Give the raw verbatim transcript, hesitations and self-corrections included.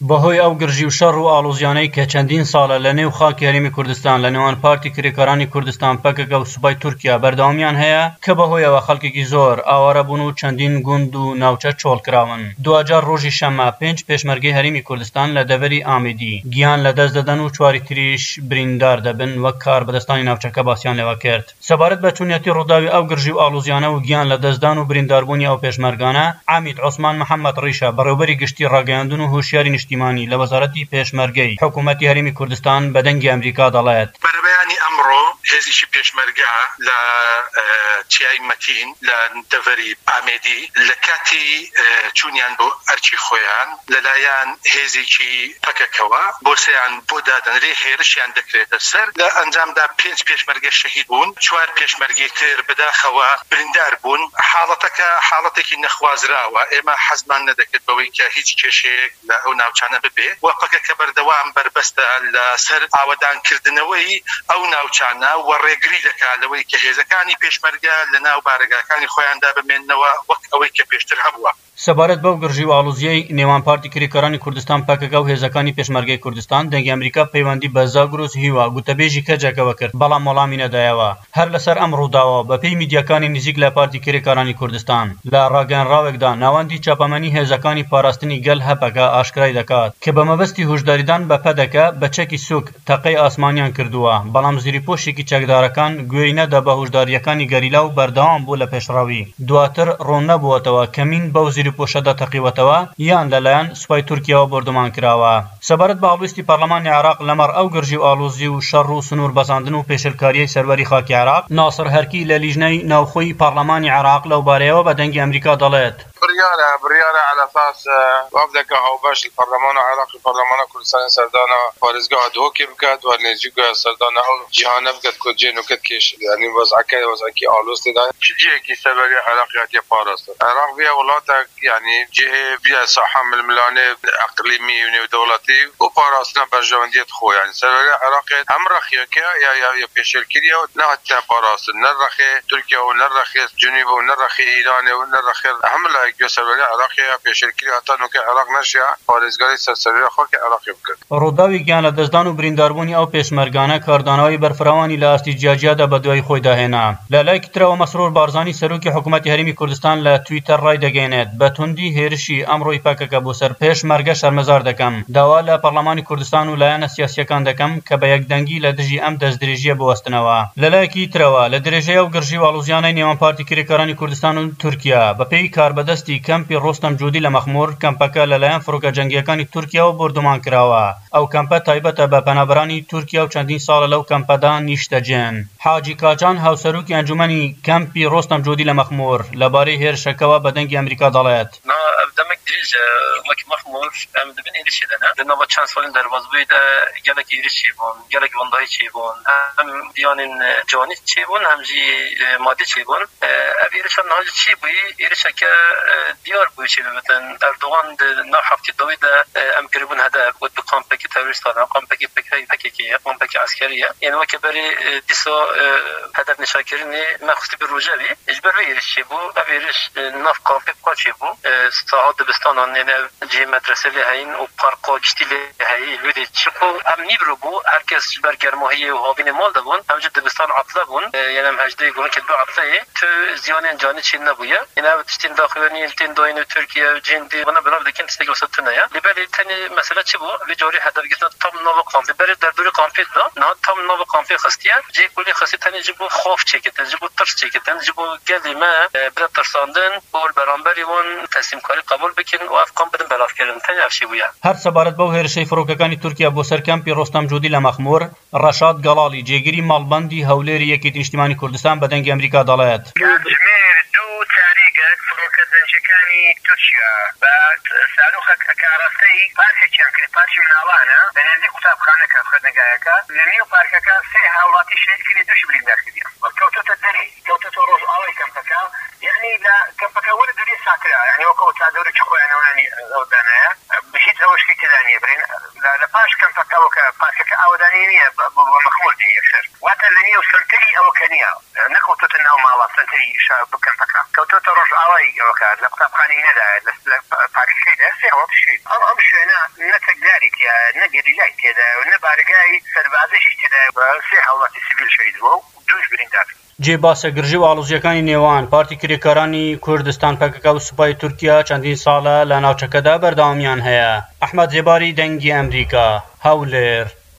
بەهۆی ئەو گرژی و شەڕ و ئاڵۆزیانەی کە چەندین ساڵە لە نێو خاکی هەرێمی کوردستان لە نێوان پارتی کرێکارانی کوردستان پەکەکە و سوپای تورکیا بەردەوامیان هەیە کە بەهۆیەوە خەڵکێکی زۆر ئاوارە بوون و چەندین گوند و ناوچە چۆڵکراون. دوجار ڕۆژی شەمە پێنج پێشمەرگەی هەرێمی کوردستان لە دەڤەری ئامێدی گیان لەدەست دەدەن و چواری تریش بریندار دەبن وەک کار بەدەستانی ناوچەکە باسییان لێوە کرد. سەبارەت بە چوونەتی ڕووداوی ئەو گرژی و ئاڵۆزیانە و گیان لەدەستدان و برینداربوونی ئەو پێشمەرگانە عامید عوسمان محەممەد ڕیشە بەڕێوەبەری گشتی ڕاگەیاندن و هۆشیاری نیشتیمانی لە وەزارەتی پێشمەرگەی حکوومەتی هەرێمی کوردستان بە دەنگی ئەمریکا دەڵێت بەربەیانی ئەمڕۆ هێزیشی پێشمەرگە لە چیای مەتین لە دەڤەری ئامێدی لە کاتی چوونیان بۆ ئەرچی خۆیان لەلایەن هێزێکی پەکەکەوە بۆ سەیان بۆ دادەنرێ هێرشیان دەکرێتە سەر لە ئەنجامدا پێنج پێشمەرگە شەهید بوون، چوار پێشمەرگەی تر بەداخەوە بریندار بوون. حاڵەتەکە حاڵەتێکی نەخوازراوە، ئێمە حەزمان نەدەکرد بەوەی کە هیچ کێشەیەک لە ئەو ناوچانە ببێ و پەکەکە بەردەوام بربەستە لە سەر ئاوەدانکردنەوەی ئەو ناوچانە و ڕێگری دەکات لەوەی کە هێزەکانی پێشمەرگە لە ناو بارگاکانی خۆیاندا بمێننەوە وەک ئەوەی کە پێشتر هەبووە. سەبارەت بەو گرژی و ئاڵۆزیەی نێوان پارتی کرێکارانی کوردستان پەکەکە و هێزەکانی پێشمەرگەی کوردستان دەنگی ئەمریکا پەیوەندی بە زاگرۆز هیوا گوتەبێژی کەجێکەوە کرد، بەڵام وەڵامی نەدایەوە. هەر لەسەر ئەم ڕووداوە بەپێی میدیاکانی نزیک لە پارتی کرێکارانی کوردستان لە ڕاگەیەنراوێکدا ناوەندی چاپەمەنی هێزەکانی پاراستنی گەل هەپەکە ئاشکرای دەکات کە بە مەبەستی هۆشداریدان بە پەدەکە بە چەکی سووک تەقەی ئاسمانیان کردووە، بەڵام زیریپۆشێکی چەکدارەکان گوێی نەدا بە هۆشداریەکانی گەریلا و بەردەوام بوو لە پێشڕاوی. دواتر ڕوون نەبووەتەوە کە مین بەو زیریپۆشەدا تەقیوەتەوە یان لەلایەن سوپای تورکیاوە بردومان کراوە. سەبارەت بە هەڵویستی پەرلەمانی عێراق لەمەڕ ئەو گرژی و ئاڵۆزی و شەڕ و سنوور بەزاندن و پێشلکاریەی سەروەری خاکی عێراق، ناسر هەرکی لە لیژنەی ناوخۆی پەرلەمانی عێراق لەو بارەیەوە بە دەنگی ئەمریکا دەڵێت بريالة بريالة على أساس وفدك هاو باش البرلمان العراقي البرلمان كردستان سردانا فارزقا دوكي بكات ونجيقا سردانا أو جهانا بكات كود جين وكات كيش يعني وزعكي وزعكي آلوس تدا شجيه كي سبري عراقيات يفارست العراق بيها ولاتك يعني جهة بيها صحة من الملانة أقليمي ودولتي وفارستنا برجواندية خو يعني سبري عراقيات هم رخيا كيا يا يا يا بيشل كيريا ونهت فارست نرخي تركيا ونرخي جنوب ونرخي إيران ونرخي هم لا سەرۆری عێراقیە پێشێلکری هەتا نوکە عێراق نەشیە پارێزگاری سەرسەروری خۆکی عێراقی بکرد. ڕووداوی گیان لە دەستدان و برینداربوونی ئەو پێشمەرگانە کاردانەوەی بەرفراوانی لە ئاستی جیاجیادا بە دوای خۆی داهێنا. لە لایەکی ترەوە مەسرور بارزانی سەرۆکی حکوومەتی هەرێمی کوردستان لە تویتەر ڕای دەگەێنێت بە توندی هێرشی ئەمڕۆی پەکەکە بۆ سەر پێشمەرگە شەرمەزار دەکەم، داوا لە پەرلەمانی کوردستان و لایەنە سیاسیەکان دەکەم کە بە یەکدەنگی لە دژی ئەم دەستدرێژیە بوەستنەوە. لە لایەکی ترەوە لە درێژەیە و گرژی و ئاڵۆزیانەی نێوان پارتی کرێکارانی کوردستان و تورکیا بەپێی کاربەدەستی کەمپی ڕۆستەم جوودی لە مەخموور کەمپەکە لەلایەن فڕۆکە جەنگیەکانی تورکیاوە بردومان کراوە. ئەو کەمپە تایبەتە بە پەنابەرانی تورکیا و چەندین ساڵە لەو کەمپەدا نیشتەجێن. حاجی کاچان هاوسەرۆکی ئەنجومەنی کەمپی ڕۆستەم جوودی لە مەخموور لەبارەی هێرشەکەەوە بە دەنگی ئەمریکا دەڵێت demek dirije vak mahmur em dibin ilişi dene dena va çans falin derbaz buyda gelek ilişi bon gelek vanday çi bon hem diyanın cani çi bon hem ji maddi çi bon ev ilişan hal çi bu ilişke diyar bu çi beten Erdoğan na hafti davida em kiribun hada bu kampaki teröristler kampaki peki kampaki askeriye yani vak beri diso hedef nişakirini mexsusi bir rojavi ecber ve ilişi bu ev iliş naf kampi kaçı bu ساعات دبستان يعني جي مدرسة لهين وباركو جتي لهين ودي شكو هم نيبرو بو هركس برجر ماهي وهابين مال دبون هم جد دبستان عطلة بون يعني هم هجدي يقولون كتبوا عطلة تو زيانين جاني تشين نبويا يعني تشتين داخلين يلتين دوين وتركيا وجندي وانا بنام لكن تستيقظ ستنا يا لبالي تاني مسألة شبو بجوري هدف جتنا تام نوع قام ببرد دردوري قامفيت لا نا تام نوع قامفيت خستيا جي كلي خستي تاني جبو خوف شيكتن جبو ترس شيكتن جبو قلي ما برد ترساندن بول برامبري وون تسليم كاري قبول بكن و افقام بدن بلاف کردن تنی افشی بویا. هر سەبارەت بەو هێرشەی فڕۆکەکانی تورکیا بۆ سەر کەمپی ڕۆستەم جوودی لە مەخموور، ڕەشاد گەڵاڵی جێگیری ماڵبەندی هەولێری یەکێتی نیشتیمانی کوردستان بە دەنگی ئەمریکا دەڵێت. ژمێر دوو تاریگەک فڕۆکە دەنجەکانی تورکیا بە ساروخەک ئەکاڕاستەی پارکێکیان کرد پارکی مناڵانە لە نزیک قوتابخانەکە خەرنەگایەکە لە نێو پارکەکە سێ هاوڵاتی شێت کردی دووشی بریندار کردیان کەوتۆتە دەرێ کەوتۆتە ڕۆژئاوای کەمپەکە يعني لا كمبكا ولد لي ساكرا يعني وكو تادوري تشخو يعني واني اودانايا بحيث اوش كي تداني برين لا لا باش كمبكا وكا باسكا اودانينيا بمخمول دي يكسر واتا لني وسنتري او كانيا نكو تتناو مع الله سنتري شاب كمبكا كوتو تروج اوي وكا لقطاب خاني ندا لا باكي ده سي هو شيء ام ام شينا نتك تیا نه گریلای تێدا و نه بارگای سەربازیشی تێدا سێ هاوڵاتی سیڤیل شەهید بووە و دووش بریندار. جێباسە گرژی و ئاڵۆزیەکانی نێوان پارتی کرێکارانی کوردستان پەکەکە و سوپای تورکیا چەندین ساڵە لە ناوچەکەدا بەردەوامیان هەیە. ئەحمەد جێباری دەنگی ئەمریکا، هەولێر.